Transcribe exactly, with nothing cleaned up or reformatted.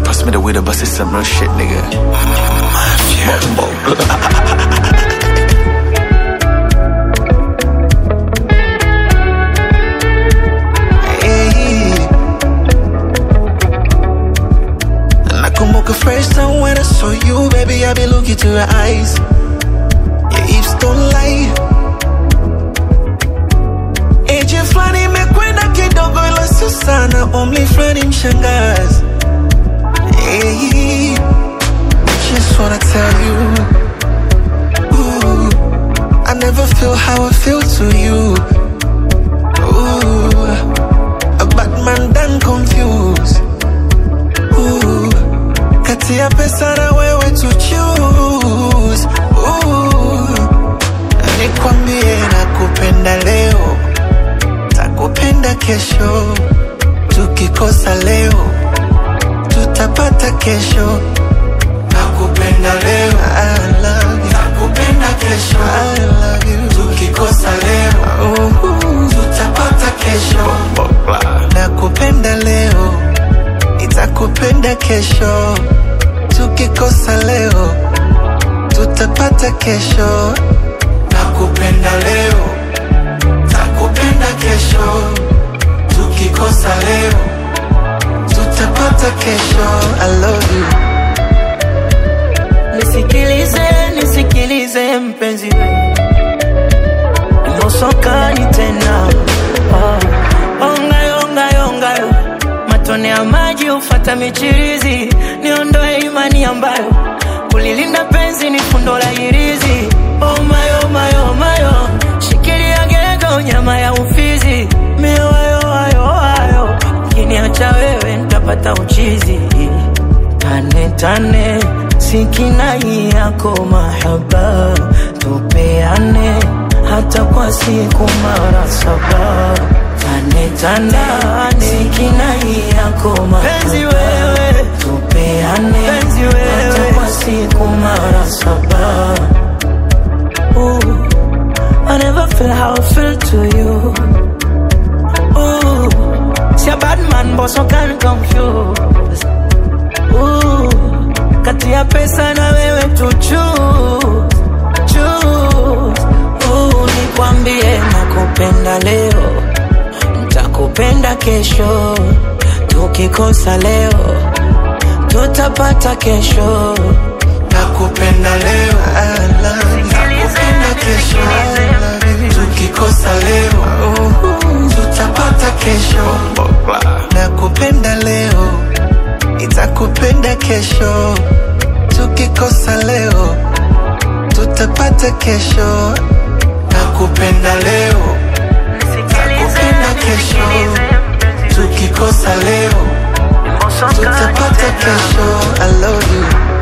pass me the weed, but it's some real shit, nigga. Mafia. First time when I saw you, baby, I be looking to your eyes. Your hips don't lie. Eje flani mekwenda kidogo ila susana, only flani mshangazi. Hey, just wanna tell you, ooh, I never feel how I feel to you. Ooh, a bad man done confused. Ooh, kati ya pesa na wewe to choose. Ooh, nikwambie nakupenda leo, takupenda kesho. Tukikosa leo, tutapata kesho. Nakupenda leo, I love you. Nakupenda kesho, I love you. Tukikosa leo, uh, tutapata kesho. Nakupenda leo, nitakupenda kesho. Tukikosa leo, tutapata kesho. Nakupenda leo, takupenda kesho. Tukikosa leo, tutapata kesho. I love you. Nisikilize, nisikilize mpenzi we, Mosokani tena. Oh, ongayo, ongayo, ongayo. Matone ya maji ufata michirizi. Niondoe imani ambayo kulilinda penzi ni fundo la hirizi. Oh my, oh my, oh my, oh. Shikilia gego nyama ya ufizi. Mio ayo, ayo, ayo. Ukiniacha wewe nitapata uchizi. Tane, tane, sikinai yako mahaba. Tupeane hata kwa siku mara saba. Tane, tane, sikinai yako mahaba. Penzi wewe, tupeane penzi wewe, hata kwa siku mara saba. Ooh, I never feel how I feel to you. Ooh, see a bad man but so can't confuse. Ooh, kati ya pesa na wewe to choose, choose. Ooh, nikwambie nakupenda leo, nitakupenda kesho. Tukikosa leo, tutapata kesho. Nakupenda leo, I love you. Nakupenda kesho, I love you. Tukikosa leo, uh, tutapata kesho. Nakupenda leo, nitakupenda kesho. Tukikosa leo, tutapata kesho. Nakupenda leo, nakupenda kesho. Tukikosa leo, tutapata kesho. I love you.